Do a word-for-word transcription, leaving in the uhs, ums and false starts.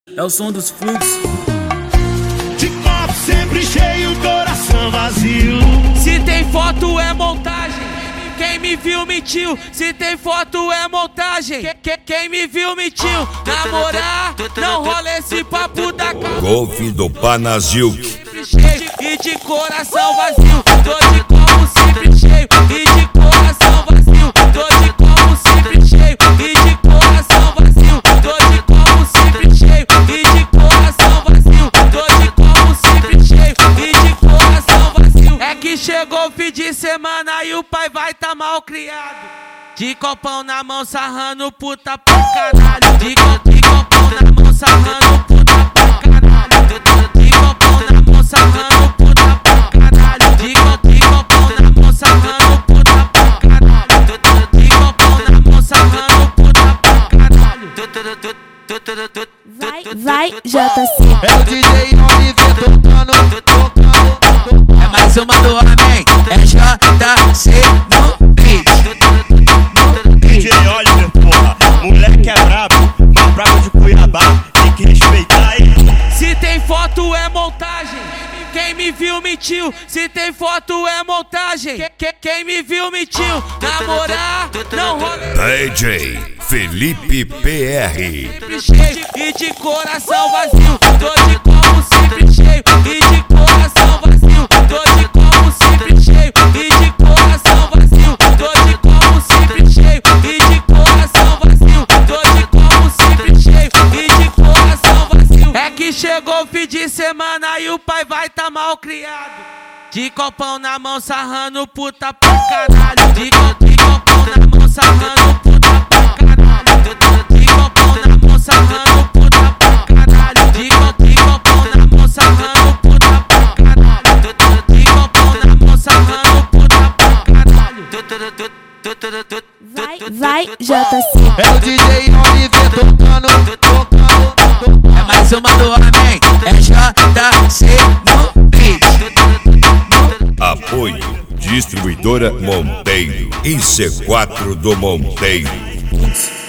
É o som dos fluxos. De copo sempre cheio, coração vazio. Se tem foto é montagem, quem me viu mentiu. Se tem foto é montagem, que, que, quem me viu mentiu. Namorar, não rola esse papo da cara. Golf do Panazilk. Cheio e de coração vazio. Tô de copo sempre cheio e de coração vazio. Tô de copo sempre cheio e de coração vazio. Tô de copo sempre cheio e de coração vazio. Tô de copo sempre cheio e de coração vazio. É que chegou o fim de semana e o pai vai tá mal criado. De copão na mão sarrando puta pra caralho. De, co de copão na mão sarrando puta pra caralho. De copão na mão sarrando puta pra caralho. De, co de copão na mão sarrando puta pra caralho. De copão na mão sarrando puta pra caralho. Vai, vai, J C. É o D J Oliver tocando, tocando. É mais uma do homem, é J C no beat. D J Oliver, porra, moleque é brabo, mas brabo de Cuiabá, tem que respeitar ele. Se tem foto é montagem, quem me viu mentiu. Se tem foto é montagem, que, que, quem me viu mentiu. Namorar, não rola. D J Felipe P R. Cheio e de coração vazio. Tô de copo sempre cheio e de coração vazio. Tô de copo sempre cheio e de coração vazio. Tô de copo sempre cheio e de coração vazio. Tô de copo sempre cheio e de coração vazio. É que chegou o fim de semana e o pai vai tá mal criado. De copão na mão sarrando puta pra caralho. De, co de copão na mão sarrando puta pra caralho. De copão na mão sarrando puta pra caralho. De, co de copão na mão sarrando puta pra caralho. De copão na mão sarrando puta pra caralho. Vai, vai, J C. É o D J Oliver tocando, tocando. É mais uma do homem, é J C no beat. Apoio Distribuidora Monteiro e C quatro do Monteiro.